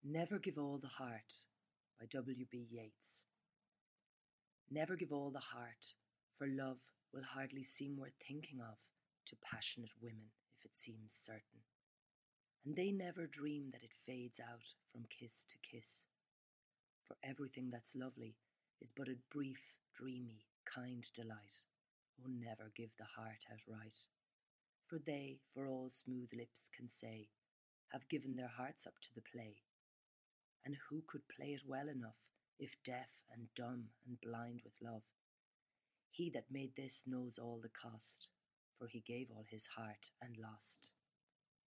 Never Give All the Heart by W.B. Yeats. Never give all the heart, for love will hardly seem worth thinking of to passionate women if it seems certain. And they never dream that it fades out from kiss to kiss. For everything that's lovely is but a brief, dreamy, kind delight. Oh, never give the heart outright. For they, for all smooth lips can say, have given their hearts up to the play. And who could play it well enough if deaf and dumb and blind with love? He that made this knows all the cost, for he gave all his heart and lost.